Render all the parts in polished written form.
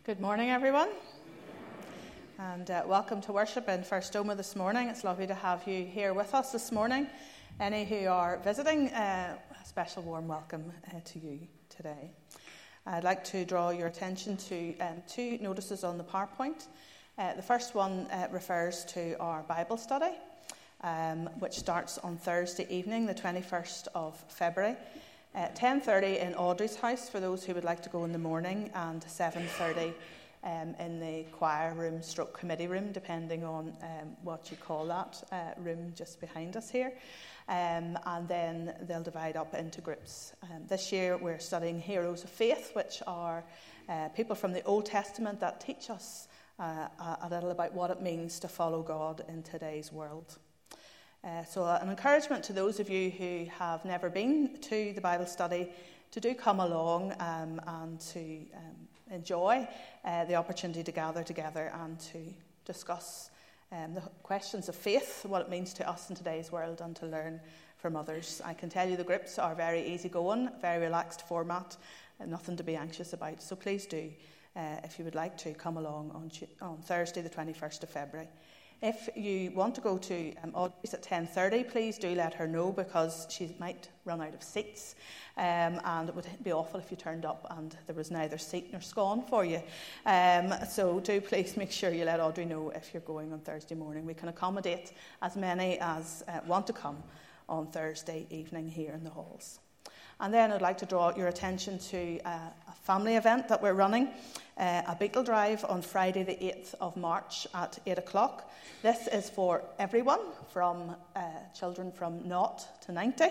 Good morning, everyone, and welcome to worship in First Doma this morning. It's lovely to have you here with us this morning. Any who are visiting, a special warm welcome to you today. I'd like to draw your attention to two notices on the PowerPoint. The first one refers to our Bible study, which starts on Thursday evening, the 21st of February. 10:30 in Audrey's house for those who would like to go in the morning, and 7:30 in the choir room / committee room, depending on what you call that room just behind us here. And then they'll divide up into groups. This year we're studying Heroes of Faith, which are people from the Old Testament that teach us a little about what it means to follow God in today's world. So an encouragement to those of you who have never been to the Bible study to do come along and to enjoy the opportunity to gather together and to discuss the questions of faith, what it means to us in today's world, and to learn from others. I can tell you the groups are very easygoing, very relaxed format, and nothing to be anxious about. So please do, if you would like to, come along on Thursday the 21st of February. If you want to go to Audrey's at 10:30, please do let her know, because she might run out of seats, and it would be awful if you turned up and there was neither seat nor scone for you. So do please make sure you let Audrey know if you're going on Thursday morning. We can accommodate as many as want to come on Thursday evening here in the halls. And then I'd like to draw your attention to a family event that we're running, a Beetle Drive on Friday the 8th of March at 8 o'clock. This is for everyone, from children from 0 to 90.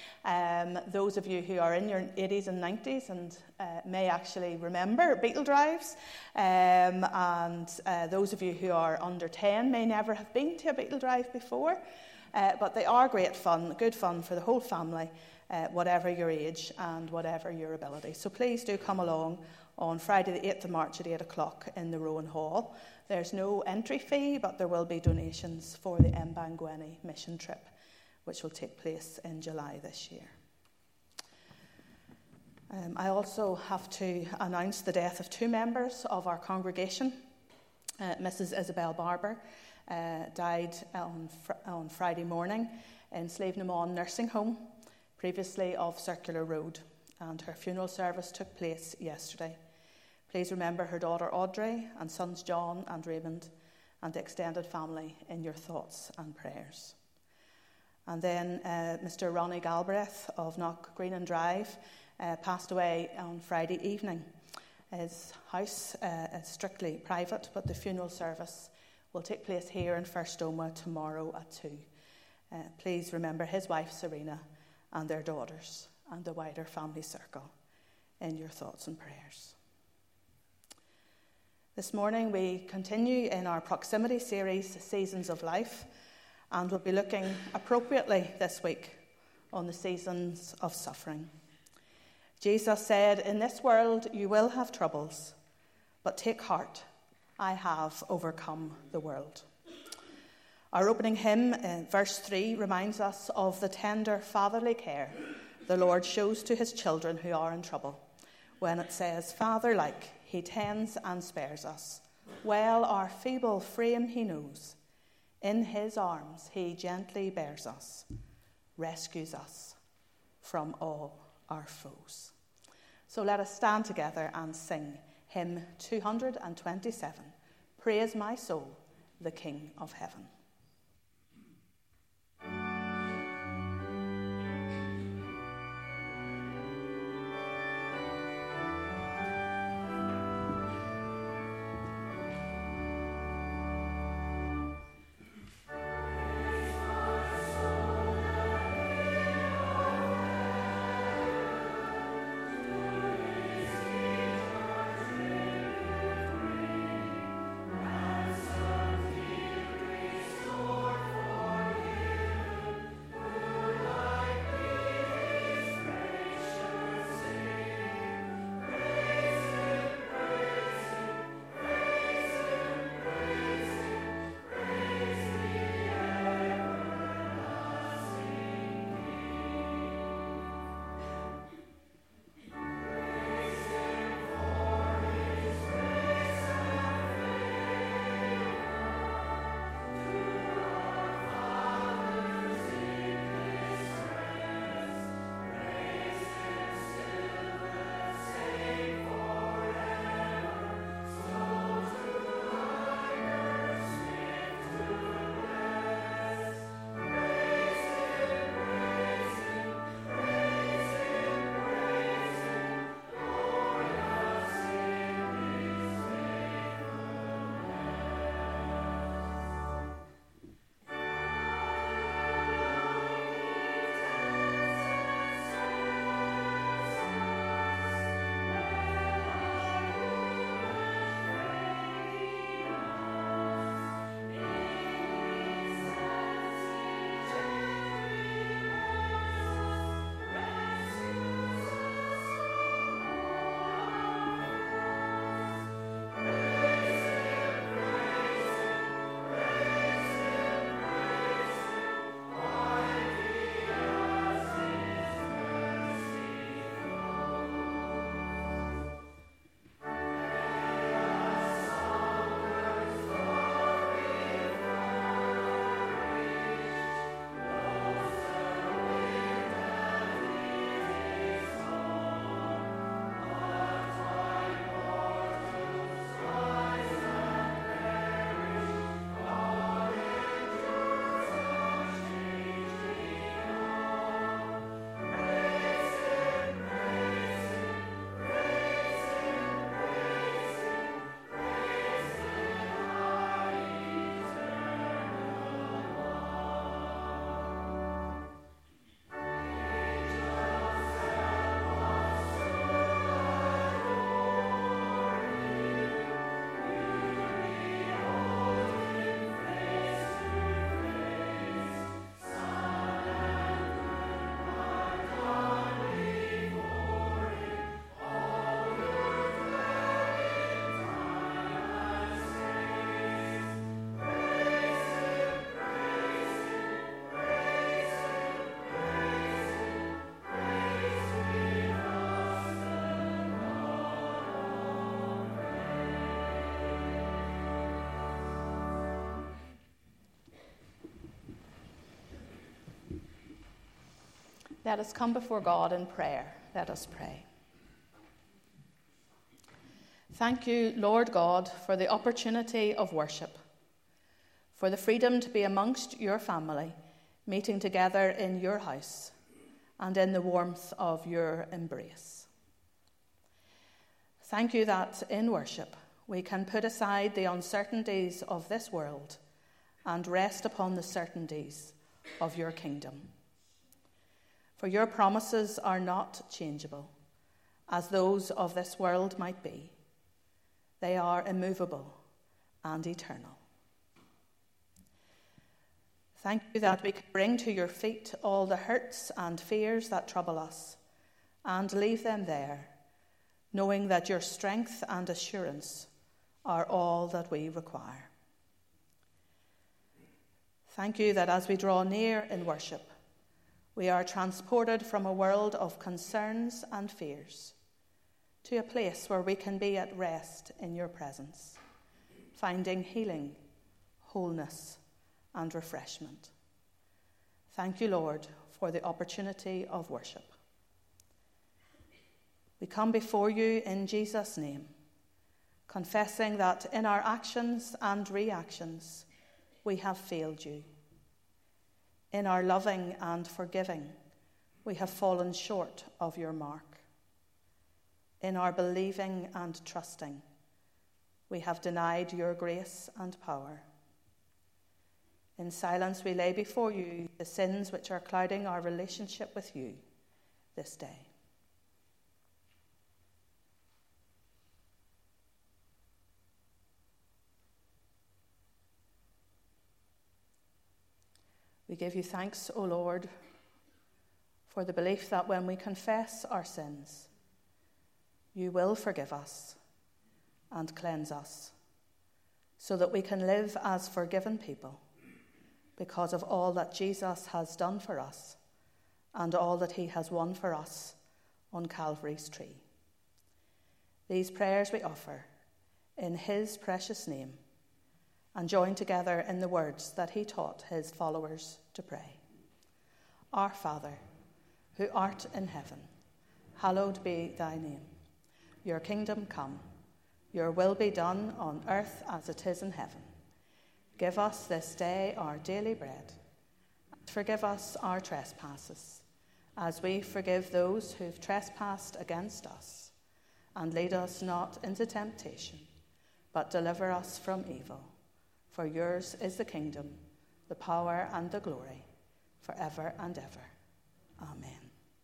Those of you who are in your 80s and 90s and may actually remember Beetle Drives, and those of you who are under 10 may never have been to a Beetle Drive before, but they are great fun, good fun for the whole family, whatever your age and whatever your ability. So please do come along on Friday the 8th of March at 8 o'clock in the Rowan Hall. There's no entry fee, but there will be donations for the Mbangweni mission trip, which will take place in July this year. I also have to announce the death of two members of our congregation. Mrs. Isabel Barber died on Friday morning in Slievenamon Nursing Home, previously of Circular Road, and her funeral service took place yesterday. Please remember her daughter Audrey and sons John and Raymond and the extended family in your thoughts and prayers. And then Mr. Ronnie Galbraith of Knock Green and Drive passed away on Friday evening. His house is strictly private, but the funeral service will take place here in First Doma tomorrow at 2. Please remember his wife Serena and their daughters and the wider family circle in your thoughts and prayers. This morning we continue in our proximity series, Seasons of Life, and we'll be looking appropriately this week on the seasons of suffering. Jesus said, "In this world you will have troubles, but take heart, I have overcome the world." Our opening hymn, verse 3, reminds us of the tender fatherly care the Lord shows to his children who are in trouble, when it says, "Father-like, he tends and spares us. Well our feeble frame he knows. In his arms he gently bears us, rescues us from all our foes." So let us stand together and sing hymn 227, "Praise my soul, the King of heaven." Let us come before God in prayer. Let us pray. Thank you, Lord God, for the opportunity of worship, for the freedom to be amongst your family, meeting together in your house and in the warmth of your embrace. Thank you that in worship we can put aside the uncertainties of this world and rest upon the certainties of your kingdom. For your promises are not changeable, as those of this world might be. They are immovable and eternal. Thank you that we can bring to your feet all the hurts and fears that trouble us and leave them there, knowing that your strength and assurance are all that we require. Thank you that as we draw near in worship, we are transported from a world of concerns and fears to a place where we can be at rest in your presence, finding healing, wholeness, and refreshment. Thank you, Lord, for the opportunity of worship. We come before you in Jesus' name, confessing that in our actions and reactions we have failed you. In our loving and forgiving, we have fallen short of your mark. In our believing and trusting, we have denied your grace and power. In silence, we lay before you the sins which are clouding our relationship with you this day. We give you thanks, O Lord, for the belief that when we confess our sins, you will forgive us and cleanse us, so that we can live as forgiven people because of all that Jesus has done for us and all that he has won for us on Calvary's tree. These prayers we offer in his precious name and join together in the words that he taught his followers to pray. Our Father, who art in heaven, hallowed be thy name. Your kingdom come, your will be done on earth as it is in heaven. Give us this day our daily bread, and forgive us our trespasses, as we forgive those who've trespassed against us. And lead us not into temptation, but deliver us from evil. For yours is the kingdom, the power, and the glory, forever and ever. Amen.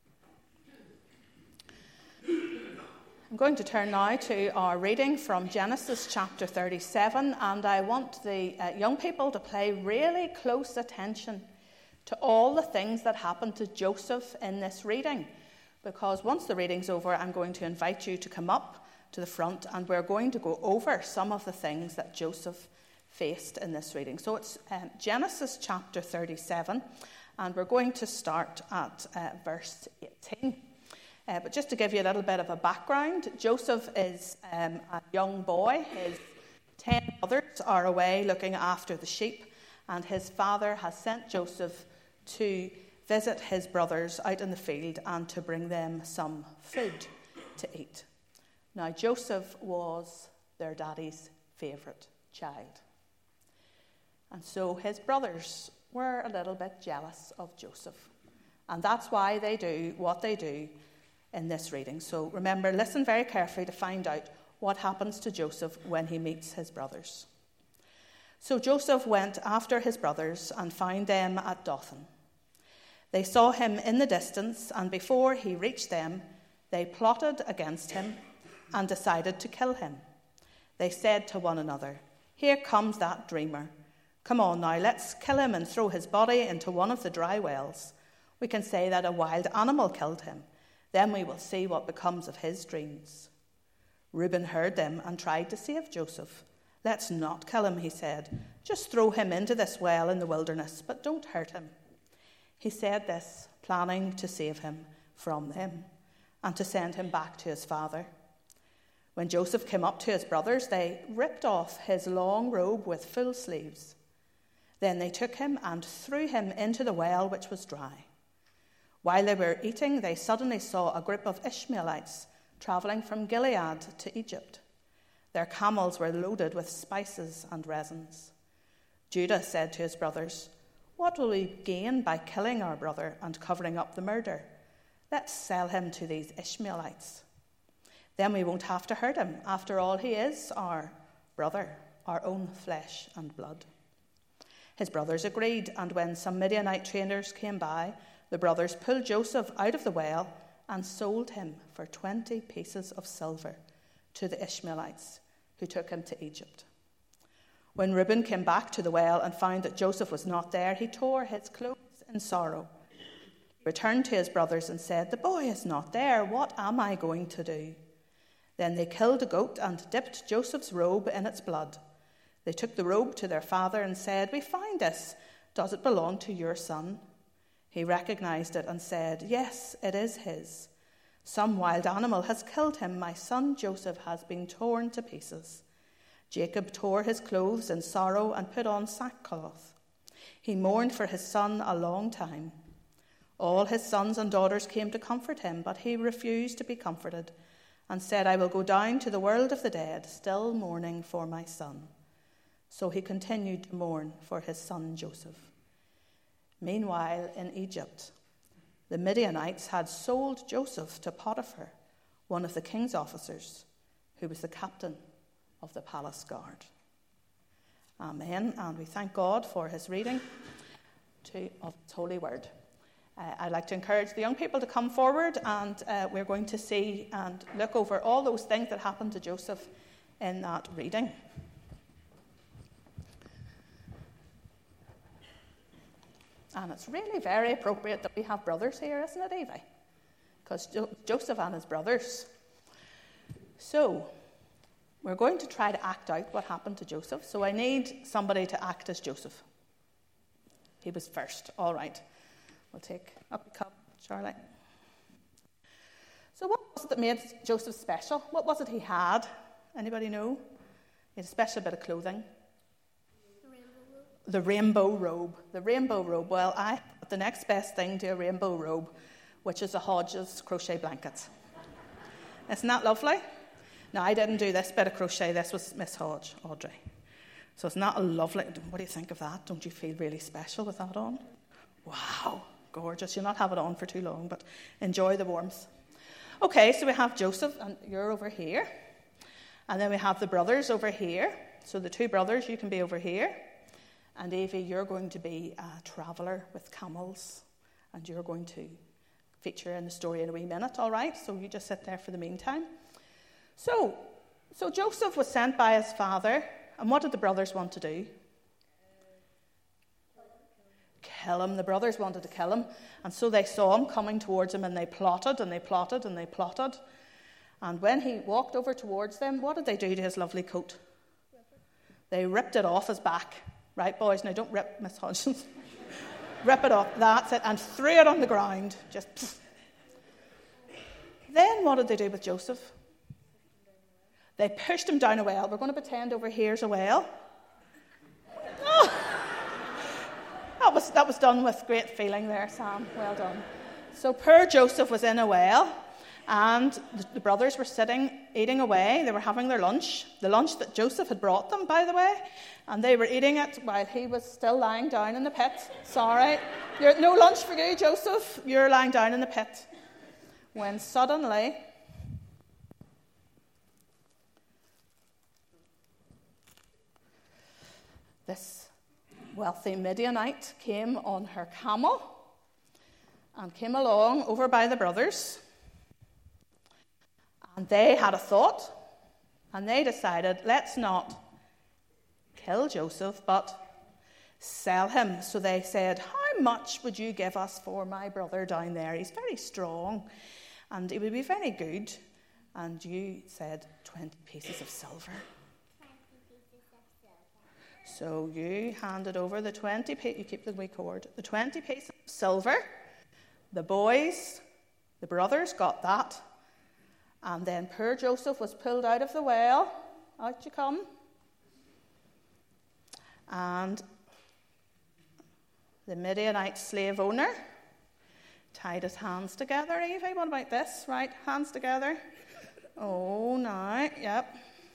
I'm going to turn now to our reading from Genesis chapter 37, and I want the young people to pay really close attention to all the things that happened to Joseph in this reading, because once the reading's over, I'm going to invite you to come up to the front, and we're going to go over some of the things that Joseph faced in this reading. So it's Genesis chapter 37, and we're going to start at verse 18. But just to give you a little bit of a background, Joseph is a young boy. His 10 brothers are away looking after the sheep, and his father has sent Joseph to visit his brothers out in the field and to bring them some food to eat. Now, Joseph was their daddy's favourite child. And so his brothers were a little bit jealous of Joseph. And that's why they do what they do in this reading. So remember, listen very carefully to find out what happens to Joseph when he meets his brothers. So Joseph went after his brothers and found them at Dothan. They saw him in the distance, and before he reached them, they plotted against him and decided to kill him. They said to one another, "Here comes that dreamer. Come on now, let's kill him and throw his body into one of the dry wells. We can say that a wild animal killed him. Then we will see what becomes of his dreams." Reuben heard them and tried to save Joseph. "Let's not kill him," he said. "Just throw him into this well in the wilderness, but don't hurt him." He said this, planning to save him from them and to send him back to his father. When Joseph came up to his brothers, they ripped off his long robe with full sleeves. Then they took him and threw him into the well, which was dry. While they were eating, they suddenly saw a group of Ishmaelites traveling from Gilead to Egypt. Their camels were loaded with spices and resins. Judah said to his brothers, "What will we gain by killing our brother and covering up the murder? Let's sell him to these Ishmaelites. Then we won't have to hurt him. After all, he is our brother, our own flesh and blood." His brothers agreed, and when some Midianite traders came by, the brothers pulled Joseph out of the well and sold him for 20 pieces of silver to the Ishmaelites, who took him to Egypt. When Reuben came back to the well and found that Joseph was not there, he tore his clothes in sorrow. He returned to his brothers and said, "The boy is not there. What am I going to do?" Then they killed a goat and dipped Joseph's robe in its blood. They took the robe to their father and said, "We found this. Does it belong to your son?" He recognized it and said, "Yes, it is his. Some wild animal has killed him. My son Joseph has been torn to pieces." Jacob tore his clothes in sorrow and put on sackcloth. He mourned for his son a long time. All his sons and daughters came to comfort him, but he refused to be comforted and said, "I will go down to the world of the dead, still mourning for my son." So he continued to mourn for his son Joseph. Meanwhile, in Egypt, the Midianites had sold Joseph to Potiphar, one of the king's officers, who was the captain of the palace guard. Amen. And we thank God for his reading of his holy word. I'd like to encourage the young people to come forward, and we're going to see and look over all those things that happened to Joseph in that reading. And it's really very appropriate that we have brothers here, isn't it, Evie? Because Joseph and his brothers. So, we're going to try to act out what happened to Joseph. So I need somebody to act as Joseph. He was first. All right. We'll take up a cup, Charlotte. So what was it that made Joseph special? What was it he had? Anybody know? He had a special bit of clothing. The rainbow robe. The rainbow robe. Well, I have the next best thing to a rainbow robe, which is a Hodges crochet blanket. Isn't that lovely? Now, I didn't do this bit of crochet. This was Miss Hodge, Audrey. So it's not a lovely... What do you think of that? Don't you feel really special with that on? Wow, gorgeous. You'll not have it on for too long, but enjoy the warmth. Okay, so we have Joseph, and you're over here. And then we have the brothers over here. So the two brothers, you can be over here. And Evie, you're going to be a traveller with camels, and you're going to feature in the story in a wee minute, all right? So you just sit there for the meantime. So Joseph was sent by his father, and what did the brothers want to do? Kill him. The brothers wanted to kill him, and so they saw him coming towards him, and they plotted, and they plotted, and they plotted. And when he walked over towards them, what did they do to his lovely coat? They ripped it off his back. Right, boys? Now, don't rip Miss Hodgins. Rip it off. That's it. And threw it on the ground. Just. Pfft. Then what did they do with Joseph? They pushed him down a well. We're going to pretend over here's a well. Oh, that was done with great feeling there, Sam. Well done. So poor Joseph was in a well, and the brothers were sitting, eating away. They were having their lunch, the lunch that Joseph had brought them, by the way, and they were eating it while he was still lying down in the pit. Sorry, no lunch for you, Joseph. You're lying down in the pit. When suddenly, this wealthy Midianite came on her camel and came along over by the brothers. And they had a thought, and they decided, let's not kill Joseph, but sell him. So they said, how much would you give us for my brother down there? He's very strong, and he would be very good. And you said 20 pieces of silver. 20 pieces of silver. So you handed over the 20 pieces, you keep the wee cord, the 20 pieces of silver. The boys, the brothers got that. And then poor Joseph was pulled out of the well. Out you come. And the Midianite slave owner tied his hands together. Evie, what about this? Right, hands together. Oh, now, yep.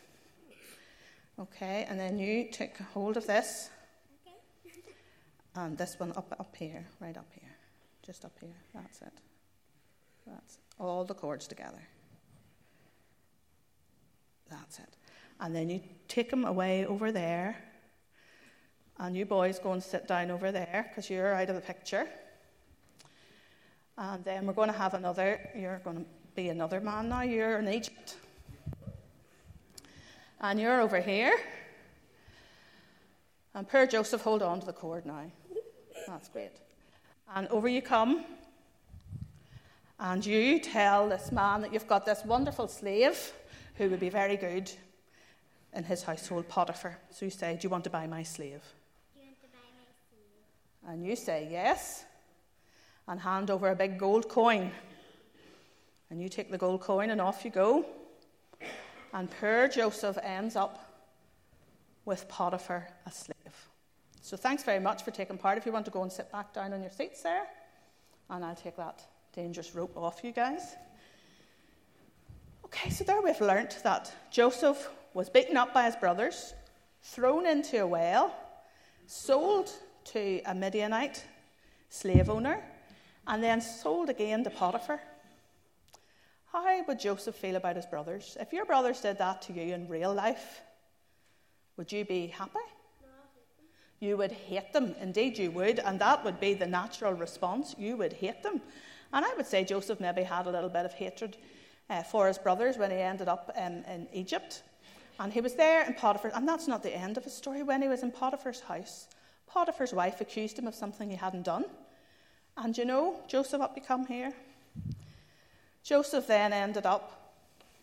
Okay, and then you take hold of this. Okay. And this one up here, right up here. Just up here, that's it. That's all the cords together. That's it. And then you take them away over there. And you boys go and sit down over there because you're out of the picture. And then we're going to have you're going to be another man now. You're in Egypt. And you're over here. And poor Joseph, hold on to the cord now. That's great. And over you come. And you tell this man that you've got this wonderful slave who would be very good in his household, Potiphar. So you say, do you want to buy my slave? Do you want to buy my slave? And you say, yes. And hand over a big gold coin. And you take the gold coin and off you go. And poor Joseph ends up with Potiphar, a slave. So thanks very much for taking part. If you want to go and sit back down on your seats there. And I'll take that dangerous rope off you guys. Okay, so there we've learnt that Joseph was beaten up by his brothers, thrown into a well, sold to a Midianite slave owner, and then sold again to Potiphar. How would Joseph feel about his brothers? If your brothers did that to you in real life, would you be happy? No, I'll hate them. You would hate them. Indeed you would, and that would be the natural response. You would hate them. And I would say Joseph maybe had a little bit of hatred for his brothers when he ended up in Egypt. And he was there in Potiphar, and that's not the end of his story. When he was in Potiphar's house, Potiphar's wife accused him of something he hadn't done. And you know, Joseph up you come here. Joseph then ended up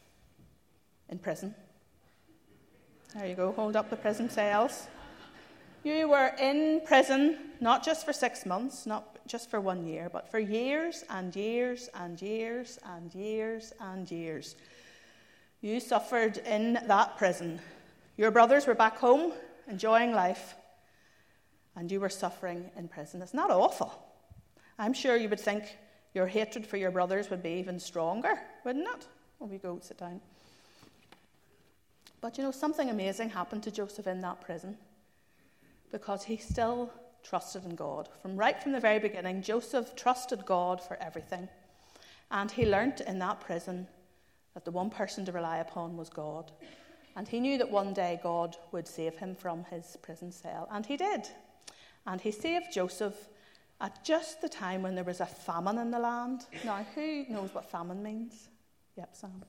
in prison. There you go, hold up the prison cells. You were in prison, not just for 6 months, not just for 1 year, but for years and years and years and years and years. You suffered in that prison. Your brothers were back home, enjoying life, and you were suffering in prison. It's not awful. I'm sure you would think your hatred for your brothers would be even stronger, wouldn't it? When we go sit down. But you know, something amazing happened to Joseph in that prison, because he still trusted in God. Right from the very beginning, Joseph trusted God for everything. And he learnt in that prison that the one person to rely upon was God. And he knew that one day God would save him from his prison cell. And he did. And he saved Joseph at just the time when there was a famine in the land. Now, who knows what famine means? Yep, Sam.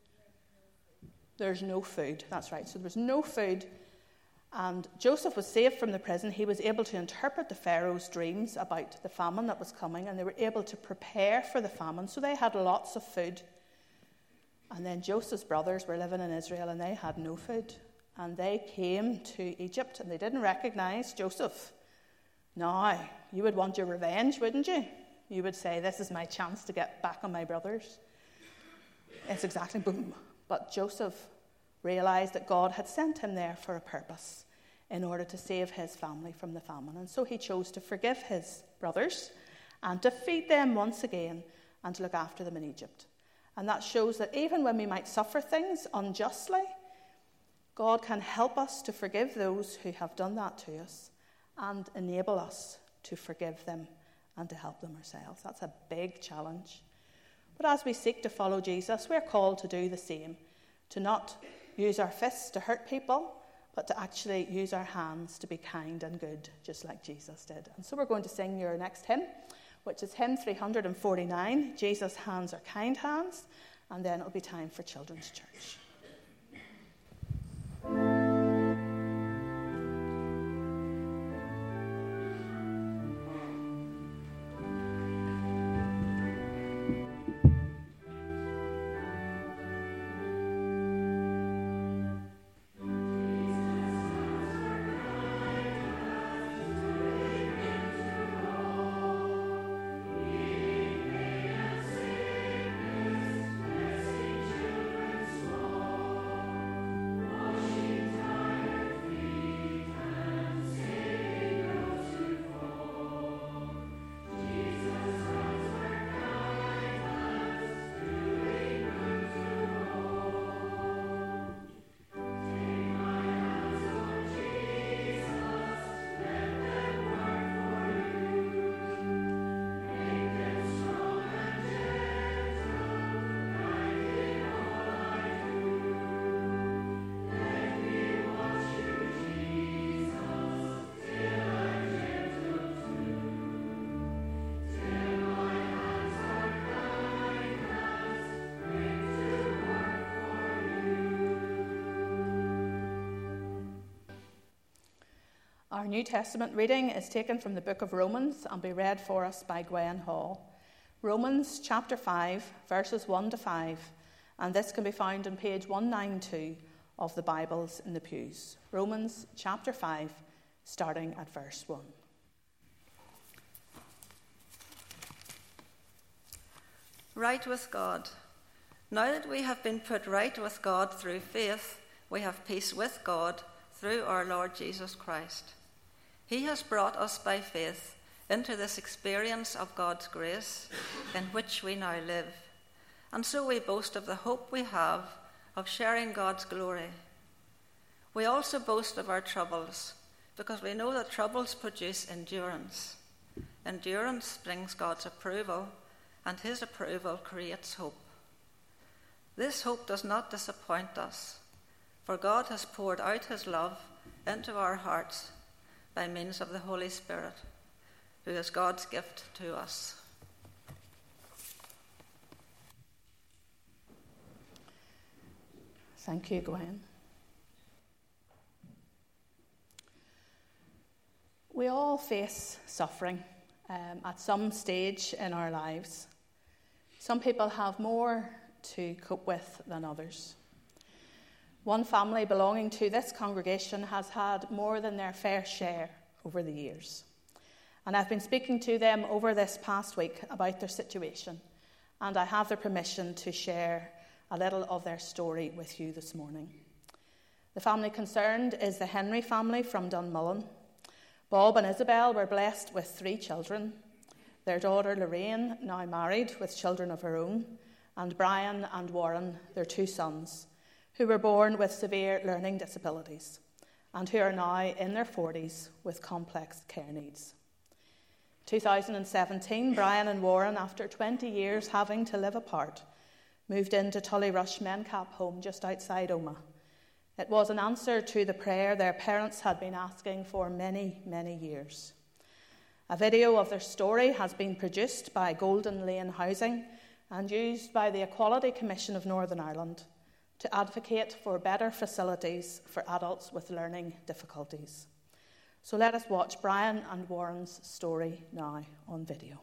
There's no food. That's right. So there was no food. And Joseph was saved from the prison. He was able to interpret the Pharaoh's dreams about the famine that was coming, and they were able to prepare for the famine. So they had lots of food. And then Joseph's brothers were living in Israel, and they had no food. And they came to Egypt, and they didn't recognize Joseph. Now, you would want your revenge, wouldn't you? You would say, this is my chance to get back on my brothers. It's exactly boom. But Joseph realized that God had sent him there for a purpose, in order to save his family from the famine. And so he chose to forgive his brothers and to feed them once again and to look after them in Egypt. And that shows that even when we might suffer things unjustly, God can help us to forgive those who have done that to us and enable us to forgive them and to help them ourselves. That's a big challenge. But as we seek to follow Jesus, we're called to do the same, to not use our fists to hurt people, but to actually use our hands to be kind and good, just like Jesus did. And so we're going to sing your next hymn, which is hymn 349, Jesus' Hands Are Kind Hands, and then it'll be time for Children's Church. Small Our New Testament reading is taken from the book of Romans and be read for us by Gwen Hall. Romans chapter 5, verses 1 to 5, and this can be found on page 192 of the Bibles in the pews. Romans chapter 5, starting at verse 1. Right with God. Now that we have been put right with God through faith, we have peace with God through our Lord Jesus Christ. He has brought us by faith into this experience of God's grace in which we now live. And so we boast of the hope we have of sharing God's glory. We also boast of our troubles because we know that troubles produce endurance. Endurance brings God's approval, and his approval creates hope. This hope does not disappoint us, for God has poured out his love into our hearts by means of the Holy Spirit, who is God's gift to us. Thank you, Gwen. We all face suffering at some stage in our lives. Some people have more to cope with than others. One family belonging to this congregation has had more than their fair share over the years. And I've been speaking to them over this past week about their situation, and I have their permission to share a little of their story with you this morning. The family concerned is the Henry family from Dunmullen. Bob and Isabel were blessed with 3 children. Their daughter Lorraine, now married with children of her own, and Brian and Warren, their 2 sons, who were born with severe learning disabilities and who are now in their 40s with complex care needs. 2017, Brian and Warren, after 20 years having to live apart, moved into Tullyrush Mencap home just outside Omagh. It was an answer to the prayer their parents had been asking for many, many years. A video of their story has been produced by Golden Lane Housing and used by the Equality Commission of Northern Ireland to advocate for better facilities for adults with learning difficulties. So let us watch Brian and Warren's story now on video.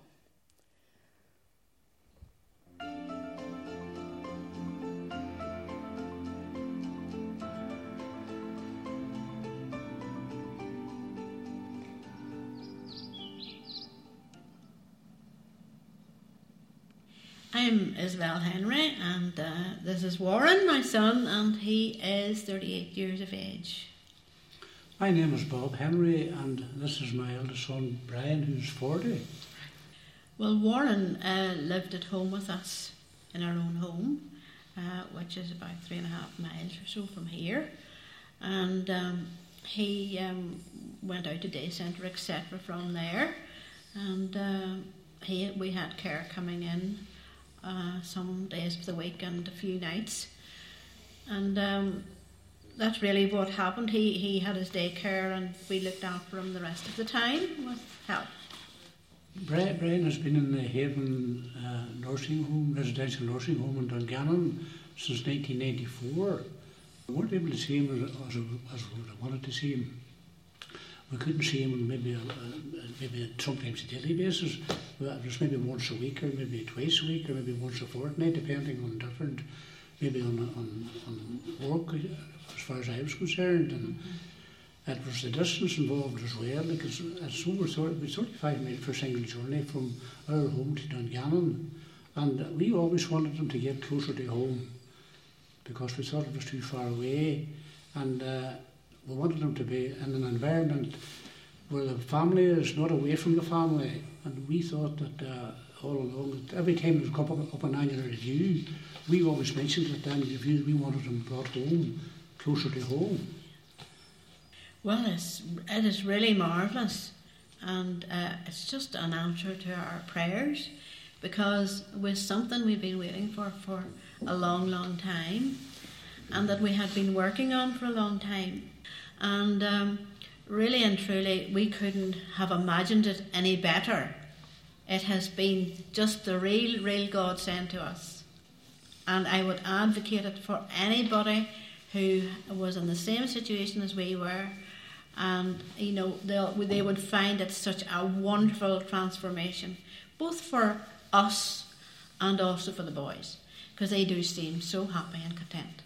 I'm Isabel Henry, and this is Warren, my son, and he is 38 years of age. My name is Bob Henry, and this is my eldest son, Brian, who's 40. Well, Warren lived at home with us in our own home, which is about 3.5 miles or so from here. And he went out to day centre, etc. from there. And we had care coming in some days of the week and a few nights. And that's really what happened. He had his daycare and we looked after him the rest of the time with help. Brian has been in the Haven nursing home, residential nursing home in Dungannon since 1994. We weren't able to see him as we wanted to see him. We couldn't see him on maybe sometimes a daily basis. It was maybe once a week or maybe twice a week or maybe once a fortnight, depending on different, maybe on work as far as I was concerned. And it was the distance involved as well, because it's over 35 minutes for a single journey from our home to Dungannon. And we always wanted him to get closer to home because we thought it was too far away. And we wanted him to be in an environment where the family is not away from the family. And we thought that all along, that every time there was up an annual review, we always mentioned at the annual review we wanted him brought home, closer to home. Well, it is really marvellous, and it's just an answer to our prayers, because it was something we've been waiting for a long, long time, and that we had been working on for a long time. And really and truly, we couldn't have imagined it any better. It has been just the real God sent to us. And I would advocate it for anybody who was in the same situation as we were, And, they would find it such a wonderful transformation, both for us and also for the boys, because they do seem so happy and content.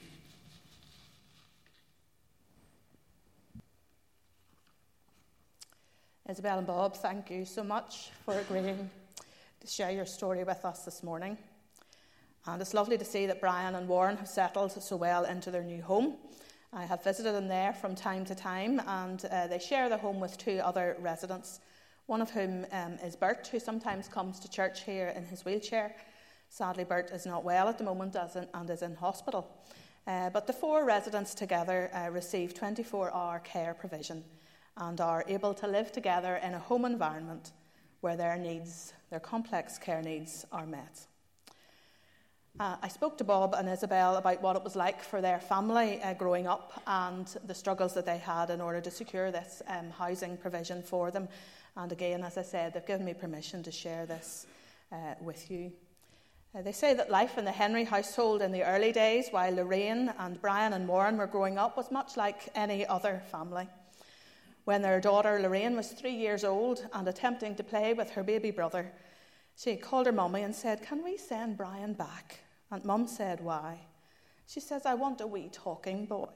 Isabel and Bob, thank you so much for agreeing to share your story with us this morning. And it's lovely to see that Brian and Warren have settled so well into their new home. I have visited them there from time to time, and they share the home with two other residents, one of whom is Bert, who sometimes comes to church here in his wheelchair. Sadly, Bert is not well at the moment and is in hospital. But the four residents together receive 24-hour care provision and are able to live together in a home environment where their complex care needs are met. I spoke to Bob and Isabel about what it was like for their family growing up and the struggles that they had in order to secure this housing provision for them. And again, as I said, they've given me permission to share this with you. They say that life in the Henry household in the early days, while Lorraine and Brian and Warren were growing up, was much like any other family. When their daughter Lorraine was 3 years old and attempting to play with her baby brother, she called her mummy and said, "Can we send Brian back?" And Mum said, "Why?" She says, "I want a wee talking boy."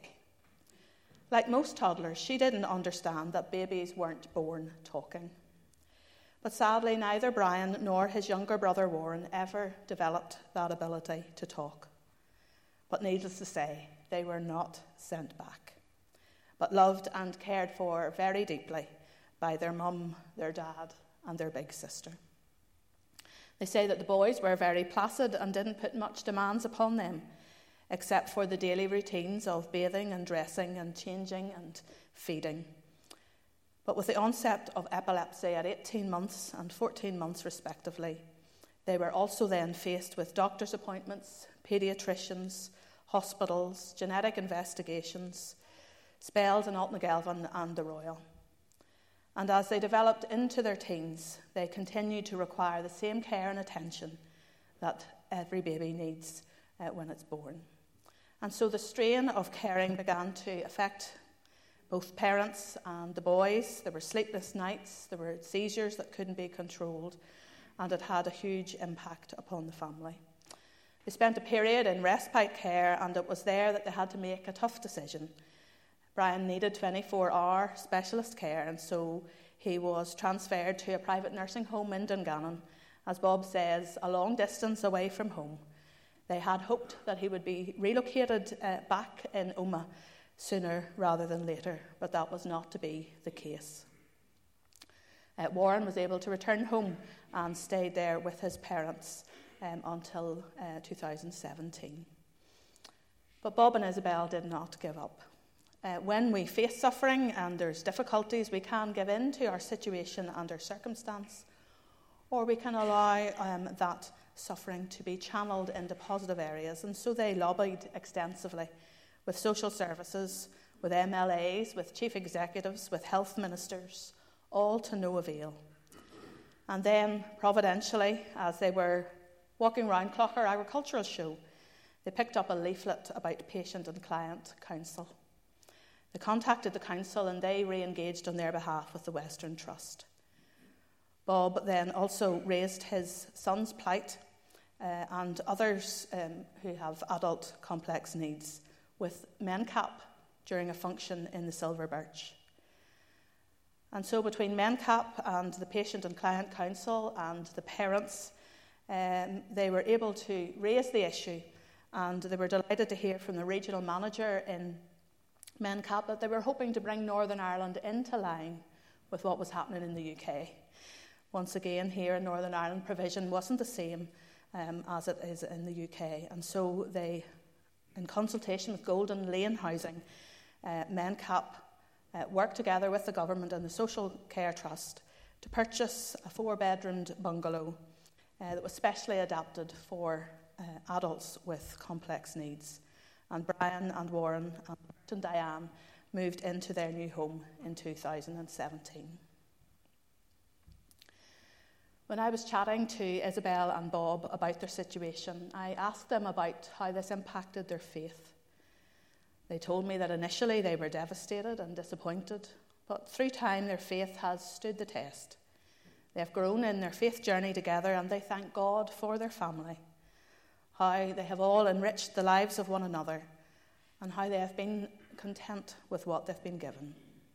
Like most toddlers, she didn't understand that babies weren't born talking. But sadly, neither Brian nor his younger brother Warren ever developed that ability to talk. But needless to say, they were not sent back, but loved and cared for very deeply by their mum, their dad, and their big sister. They say that the boys were very placid and didn't put much demands upon them, except for the daily routines of bathing and dressing and changing and feeding. But with the onset of epilepsy at 18 months and 14 months respectively, they were also then faced with doctor's appointments, paediatricians, hospitals, genetic investigations, spells in Altnagelvin and the Royal. And as they developed into their teens, they continued to require the same care and attention that every baby needs when it's born. And so the strain of caring began to affect both parents and the boys. There were sleepless nights, there were seizures that couldn't be controlled, and it had a huge impact upon the family. They spent a period in respite care, and it was there that they had to make a tough decision. Brian needed 24-hour specialist care, and so he was transferred to a private nursing home in Dungannon, as Bob says, a long distance away from home. They had hoped that he would be relocated back in Omagh sooner rather than later, but that was not to be the case. Warren was able to return home and stayed there with his parents until 2017. But Bob and Isabel did not give up. When we face suffering and there's difficulties, we can give in to our situation and our circumstance, or we can allow that suffering to be channeled into positive areas. And so they lobbied extensively with social services, with MLAs, with chief executives, with health ministers, all to no avail. And then, providentially, as they were walking around Clougher Agricultural Show, they picked up a leaflet about patient and client counsel. They contacted the council and they re-engaged on their behalf with the Western Trust. Bob then also raised his son's plight and others who have adult complex needs with MenCap during a function in the Silver Birch. And so between MenCap and the Patient and Client Council and the parents, they were able to raise the issue, and they were delighted to hear from the regional manager in MenCap that they were hoping to bring Northern Ireland into line with what was happening in the UK. Once again, here in Northern Ireland, provision wasn't the same as it is in the UK. And so they, in consultation with Golden Lane Housing, MenCap worked together with the government and the Social Care Trust to purchase a 4-bedroomed bungalow that was specially adapted for adults with complex needs. And Brian and Warren and Diane moved into their new home in 2017. When I was chatting to Isabel and Bob about their situation, I asked them about how this impacted their faith. They told me that initially they were devastated and disappointed, but through time their faith has stood the test. They have grown in their faith journey together, and they thank God for their family, how they have all enriched the lives of one another, and how they have been content with what they've been given.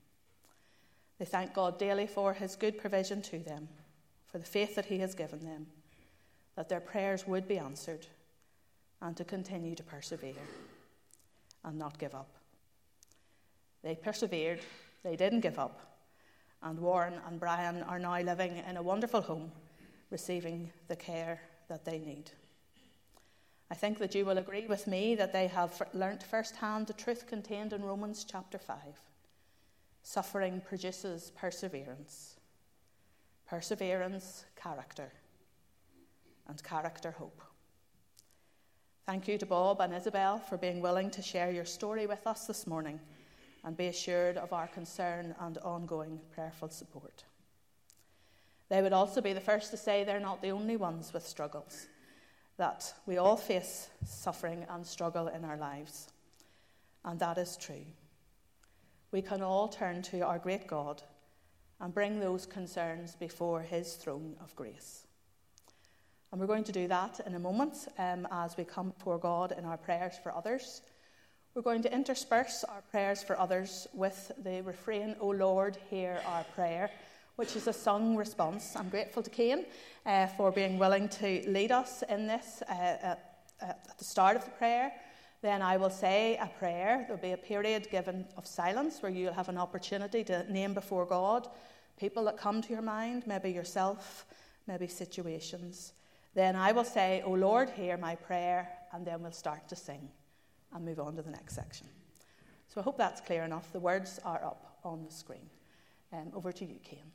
They thank God daily for his good provision to them, for the faith that he has given them, that their prayers would be answered, and to continue to persevere and not give up. They persevered, they didn't give up, and Warren and Brian are now living in a wonderful home, receiving the care that they need. I think that you will agree with me that they have learnt firsthand the truth contained in Romans chapter 5. Suffering produces perseverance. Perseverance, character. And character, hope. Thank you to Bob and Isabel for being willing to share your story with us this morning, and be assured of our concern and ongoing prayerful support. They would also be the first to say they're not the only ones with struggles, that we all face suffering and struggle in our lives. And that is true. We can all turn to our great God and bring those concerns before his throne of grace. And we're going to do that in a moment as we come before God in our prayers for others. We're going to intersperse our prayers for others with the refrain, "O Lord, hear our prayer," which is a sung response. I'm grateful to Cain for being willing to lead us in this at the start of the prayer. Then I will say a prayer. There'll be a period given of silence where you'll have an opportunity to name before God people that come to your mind, maybe yourself, maybe situations. Then I will say, "O Lord, hear my prayer," and then we'll start to sing and move on to the next section. So I hope that's clear enough. The words are up on the screen. Over to you, Cain.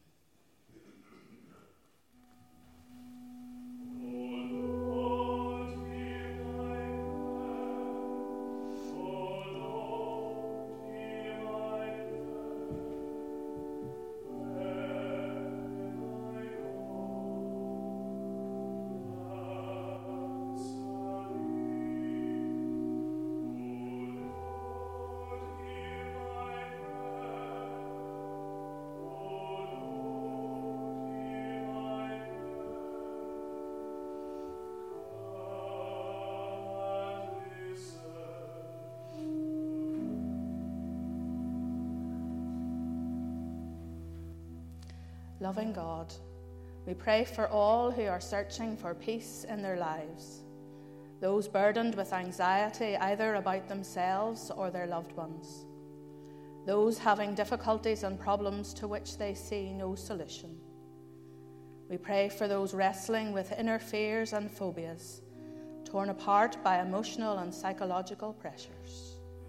Loving God, we pray for all who are searching for peace in their lives, those burdened with anxiety either about themselves or their loved ones, those having difficulties and problems to which they see no solution. We pray for those wrestling with inner fears and phobias, torn apart by emotional and psychological pressures.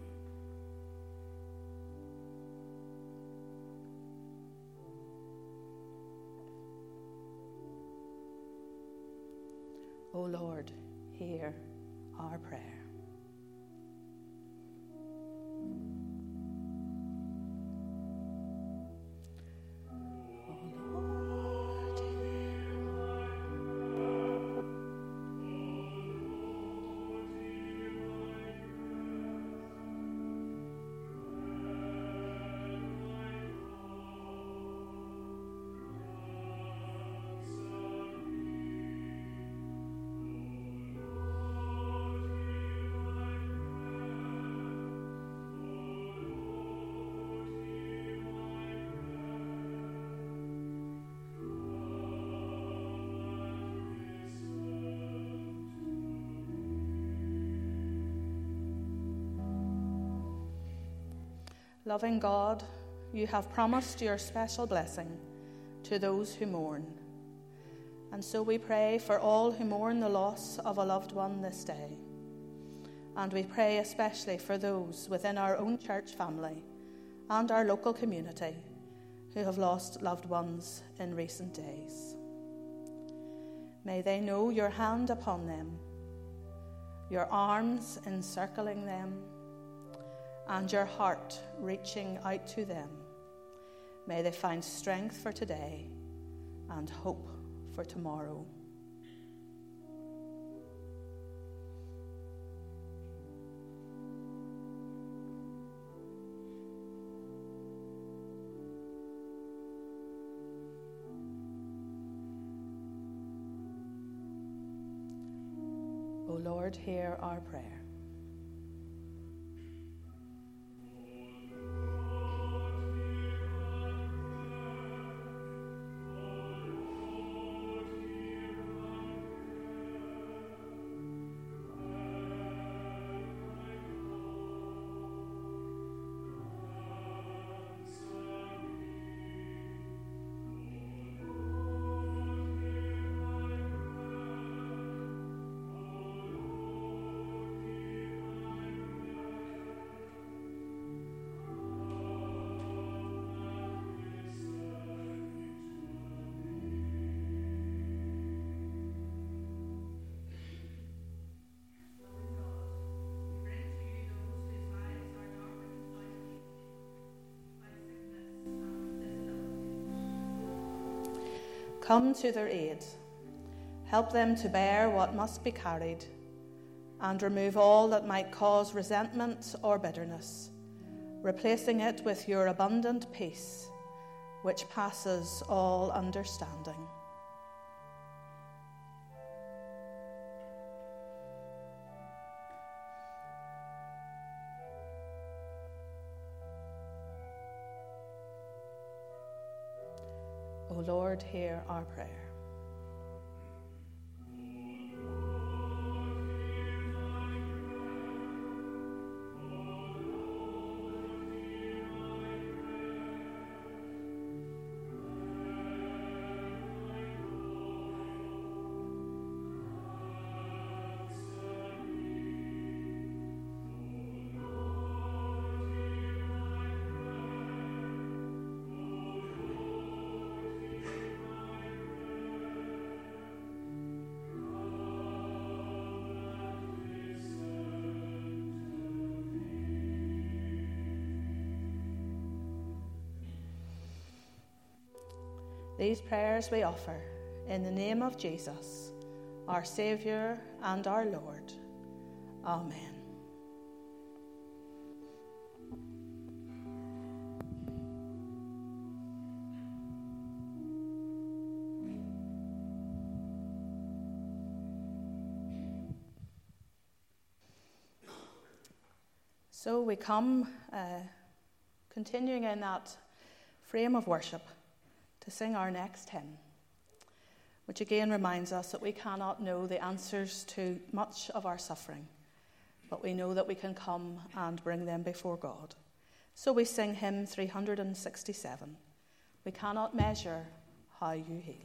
O Lord, hear our prayer. Loving God, you have promised your special blessing to those who mourn. And so we pray for all who mourn the loss of a loved one this day. And we pray especially for those within our own church family and our local community who have lost loved ones in recent days. May they know your hand upon them, your arms encircling them, and your heart reaching out to them. May they find strength for today and hope for tomorrow. Lord, hear our prayer. Come to their aid. Help them to bear what must be carried, and remove all that might cause resentment or bitterness, replacing it with your abundant peace, which passes all understanding. O Lord, hear our prayer. These prayers we offer in the name of Jesus, our Saviour and our Lord. Amen. So we come, continuing in that frame of worship, to sing our next hymn, which again reminds us that we cannot know the answers to much of our suffering, but we know that we can come and bring them before God. So we sing hymn 367, We Cannot Measure How You Heal.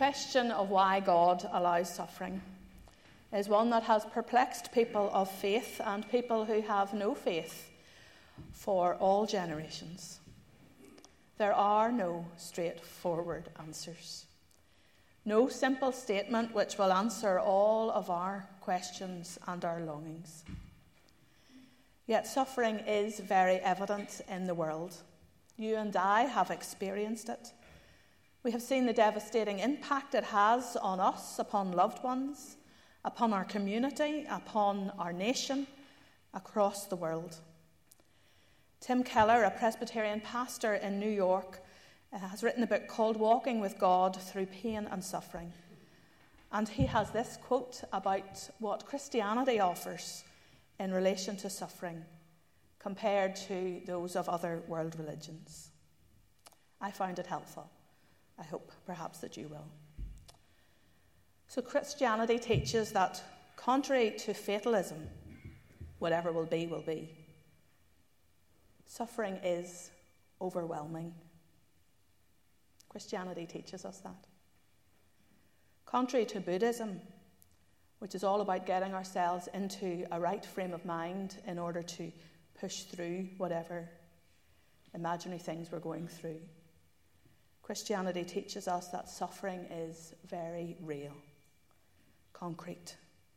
question of why God allows suffering is one that has perplexed people of faith and people who have no faith for all generations. There are no straightforward answers. No simple statement which will answer all of our questions and our longings. Yet suffering is very evident in the world. You and I have experienced it. We have seen the devastating impact it has on us, upon loved ones, upon our community, upon our nation, across the world. Tim Keller, a Presbyterian pastor in New York, has written a book called Walking with God Through Pain and Suffering. And he has this quote about what Christianity offers in relation to suffering compared to those of other world religions. I found it helpful. I hope perhaps that you will. So Christianity teaches that contrary to fatalism, whatever will be, suffering is overwhelming. Christianity teaches us that. Contrary to Buddhism, which is all about getting ourselves into a right frame of mind in order to push through whatever imaginary things we're going through, Christianity teaches us that suffering is very real, concrete.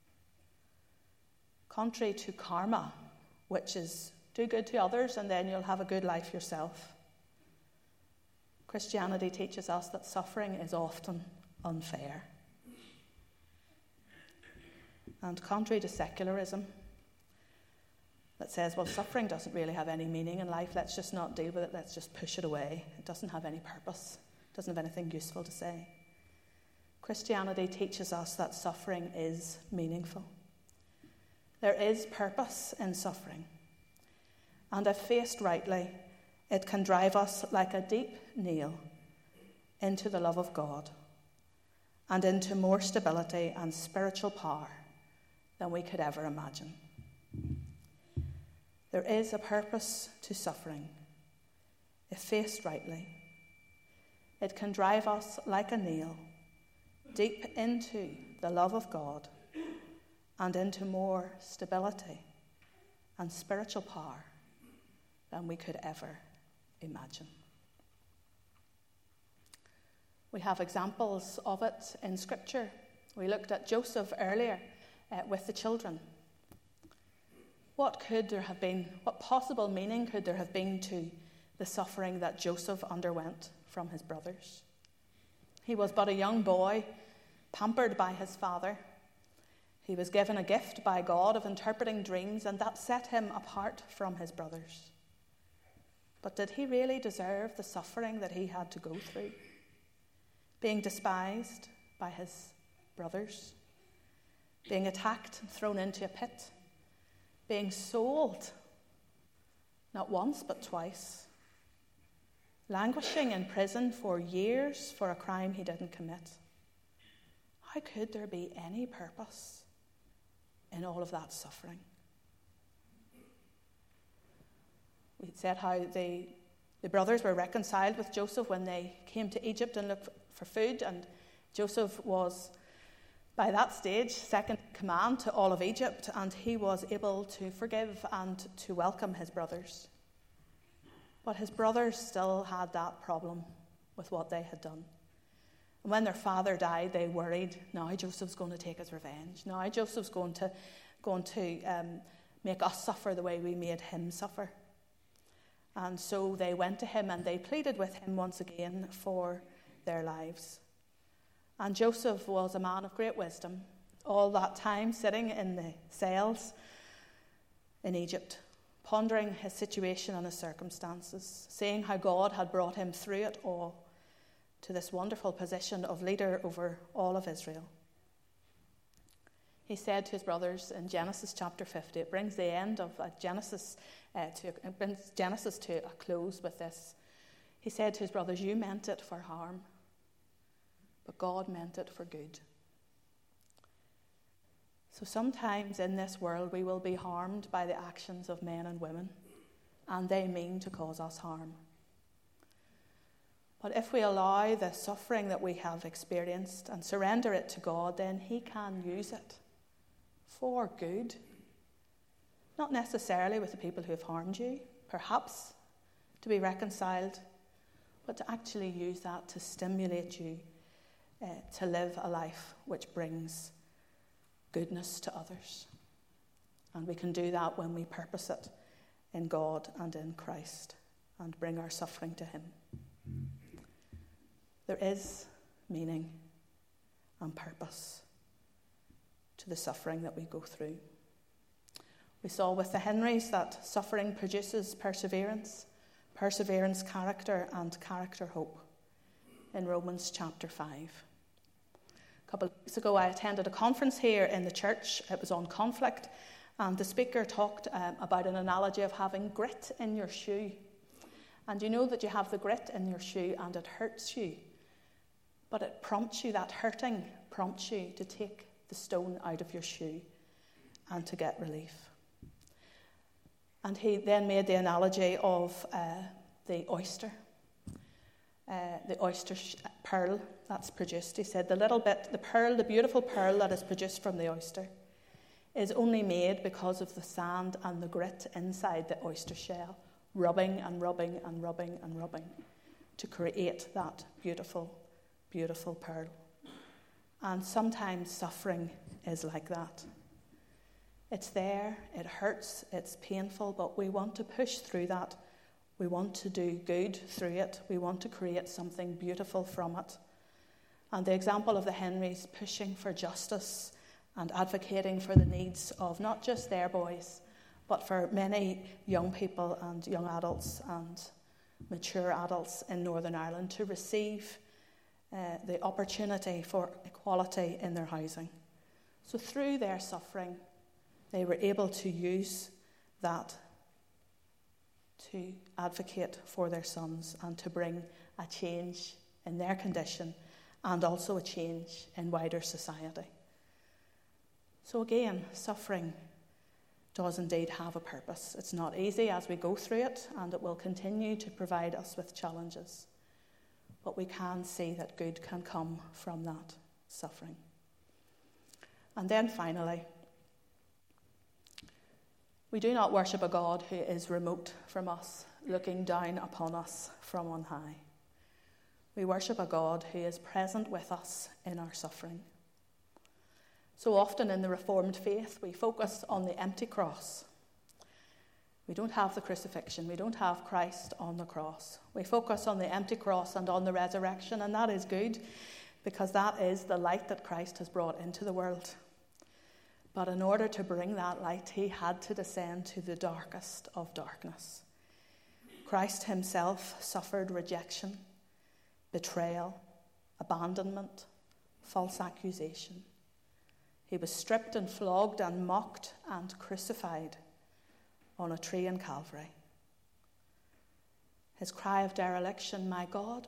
Contrary to karma, which is do good to others and then you'll have a good life yourself, Christianity teaches us that suffering is often unfair. And contrary to secularism, that says, well, suffering doesn't really have any meaning in life, let's just not deal with it, let's just push it away. It doesn't have any purpose, it doesn't have anything useful to say. Christianity teaches us that suffering is meaningful. There is purpose in suffering. And if faced rightly, it can drive us like a deep nail into the love of God and into more stability and spiritual power than we could ever imagine. There is a purpose to suffering. If faced rightly, it can drive us like a nail deep into the love of God and into more stability and spiritual power than we could ever imagine. We have examples of it in Scripture. We looked at Joseph earlier with the children. What possible meaning could there have been to the suffering that Joseph underwent from his brothers? He was but a young boy, pampered by his father. He was given a gift by God of interpreting dreams, and that set him apart from his brothers. But did he really deserve the suffering that he had to go through? Being despised by his brothers, being attacked and thrown into a pit, being sold, not once but twice, languishing in prison for years for a crime he didn't commit. How could there be any purpose in all of that suffering? We said how the brothers were reconciled with Joseph when they came to Egypt and looked for food, and Joseph was, by that stage, second in command to all of Egypt, and he was able to forgive and to welcome his brothers. But his brothers still had that problem with what they had done. And when their father died, they worried, now Joseph's going to take his revenge. Now Joseph's going to make us suffer the way we made him suffer. And so they went to him and they pleaded with him once again for their lives. And Joseph was a man of great wisdom, all that time sitting in the cells in Egypt, pondering his situation and his circumstances, seeing how God had brought him through it all to this wonderful position of leader over all of Israel. He said to his brothers in Genesis chapter 50, it brings the end of Genesis to a close with this. He said to his brothers, you meant it for harm, but God meant it for good. So sometimes in this world we will be harmed by the actions of men and women, and they mean to cause us harm. But if we allow the suffering that we have experienced and surrender it to God, then he can use it for good. Not necessarily with the people who have harmed you, perhaps to be reconciled, but to actually use that to stimulate you to live a life which brings goodness to others. And we can do that when we purpose it in God and in Christ and bring our suffering to him. There is meaning and purpose to the suffering that we go through. We saw with the Henrys that suffering produces perseverance, perseverance character, and character hope in Romans chapter 5. A couple of weeks ago I attended a conference here in the church. It was on conflict, and the speaker talked about an analogy of having grit in your shoe. And you know that you have the grit in your shoe and it hurts you, but it prompts you, that hurting prompts you to take the stone out of your shoe and to get relief. And he then made the analogy of the oyster pearl that's produced. He said the little bit, the pearl, the beautiful pearl that is produced from the oyster is only made because of the sand and the grit inside the oyster shell, rubbing and rubbing and rubbing and rubbing to create that beautiful, beautiful pearl. And sometimes suffering is like that. It's there, it hurts, it's painful, but we want to push through that. We want to do good through it. We want to create something beautiful from it. And the example of the Henrys pushing for justice and advocating for the needs of not just their boys, but for many young people and young adults and mature adults in Northern Ireland to receive the opportunity for equality in their housing. So through their suffering, they were able to use that to advocate for their sons and to bring a change in their condition and also a change in wider society. So again, suffering does indeed have a purpose. It's not easy as we go through it, and it will continue to provide us with challenges. But we can see that good can come from that suffering. And then finally, we do not worship a God who is remote from us, looking down upon us from on high. We worship a God who is present with us in our suffering. So often in the Reformed faith, we focus on the empty cross. We don't have the crucifixion. We don't have Christ on the cross. We focus on the empty cross and on the resurrection, and that is good because that is the light that Christ has brought into the world. But in order to bring that light, he had to descend to the darkest of darkness. Christ himself suffered rejection, betrayal, abandonment, false accusation. He was stripped and flogged and mocked and crucified on a tree in Calvary. His cry of dereliction, my God,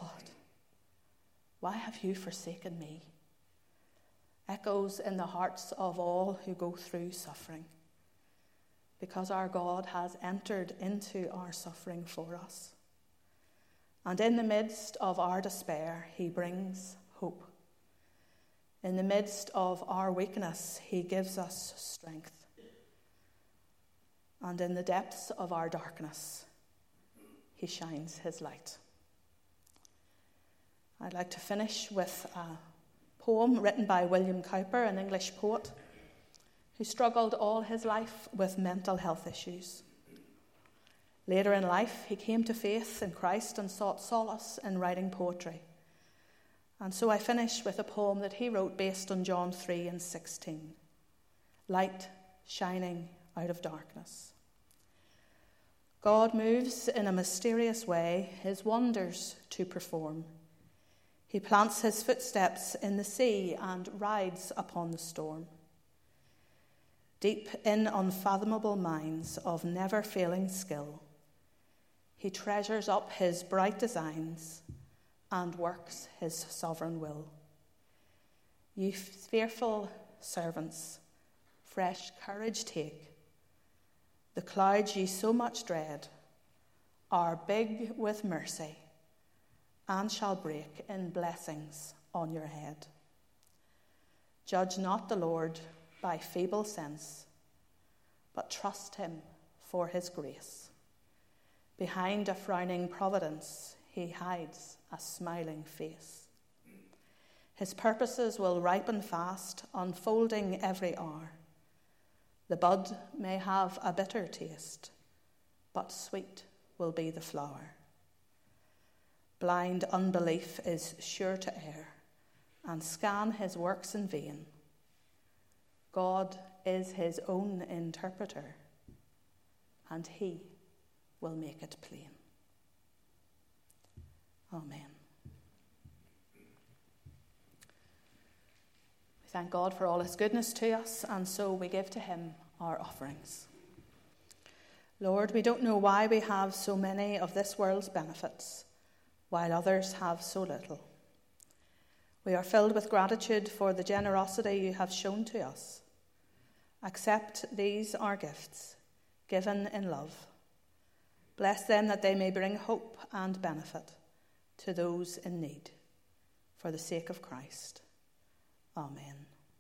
why have you forsaken me?" echoes in the hearts of all who go through suffering, because our God has entered into our suffering for us. And in the midst of our despair, he brings hope. In the midst of our weakness, he gives us strength. And in the depths of our darkness, he shines his light. I'd like to finish with a poem written by William Cowper, an English poet, who struggled all his life with mental health issues. Later in life, he came to faith in Christ and sought solace in writing poetry. And so I finish with a poem that he wrote based on John 3:16. Light shining out of darkness. God moves in a mysterious way, his wonders to perform. He plants his footsteps in the sea and rides upon the storm. Deep in unfathomable mines of never-failing skill, he treasures up his bright designs and works his sovereign will. Ye fearful servants, fresh courage take. The clouds ye so much dread are big with mercy and shall break in blessings on your head. Judge not the Lord by feeble sense, but trust him for his grace. Behind a frowning providence, he hides a smiling face. His purposes will ripen fast, unfolding every hour. The bud may have a bitter taste, but sweet will be the flower. Blind unbelief is sure to err and scan his works in vain. God is his own interpreter, and he will make it plain. Amen. We thank God for all his goodness to us, and so we give to him our offerings. Lord, we don't know why we have so many of this world's benefits, while others have so little. We are filled with gratitude for the generosity you have shown to us. Accept these our gifts, given in love. Bless them that they may bring hope and benefit to those in need, for the sake of Christ. Amen.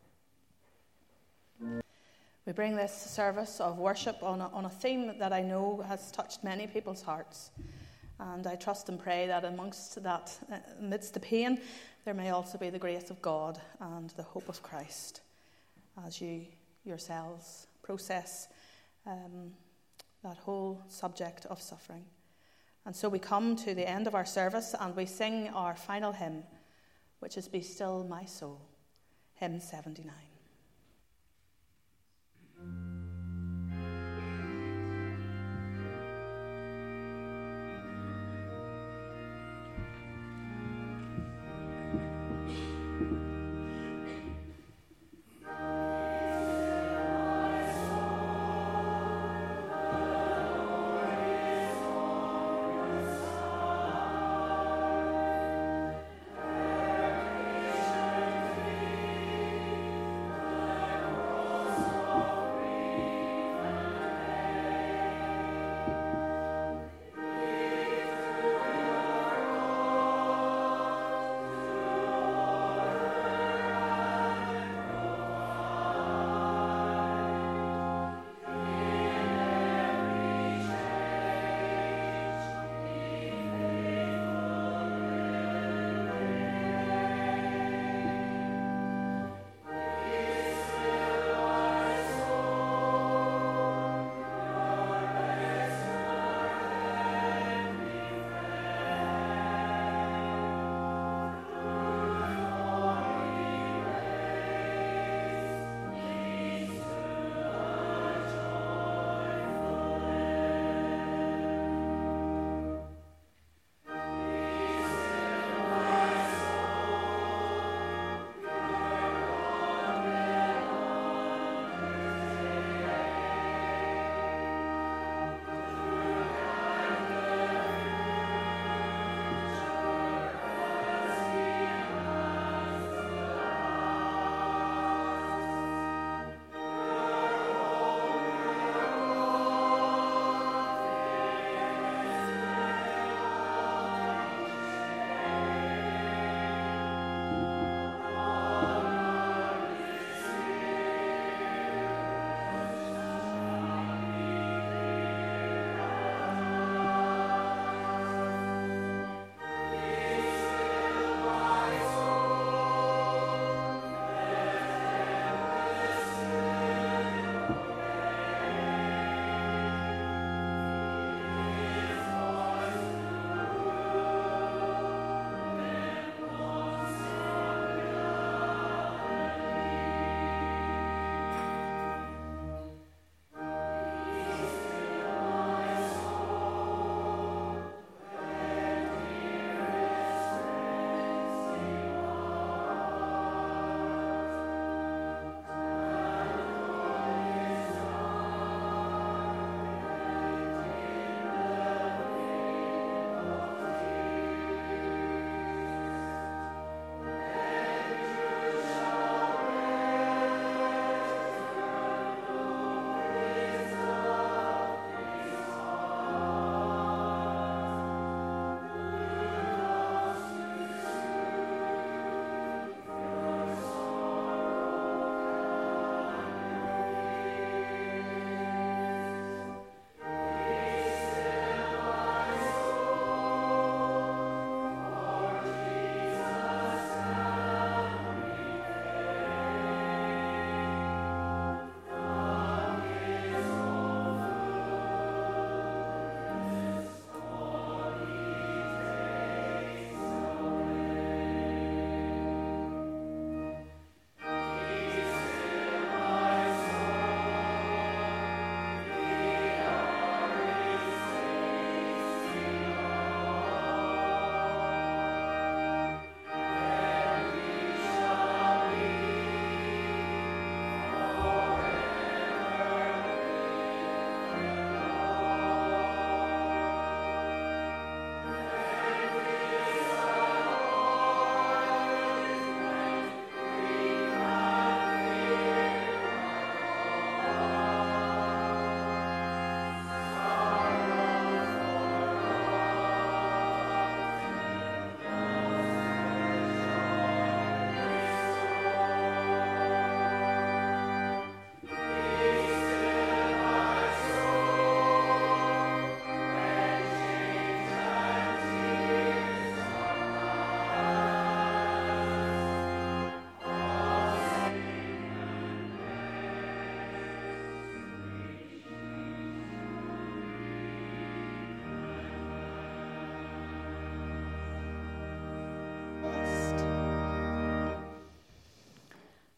We bring this service of worship on a theme that I know has touched many people's hearts. And I trust and pray that amidst the pain, there may also be the grace of God and the hope of Christ as you yourselves process that whole subject of suffering. And so we come to the end of our service and we sing our final hymn, which is Be Still My Soul, hymn 79.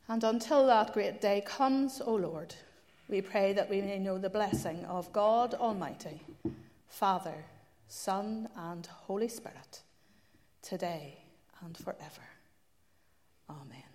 And until that great day comes, O Lord, we pray that we may know the blessing of God Almighty, Father, Son, and Holy Spirit, today and forever. Amen.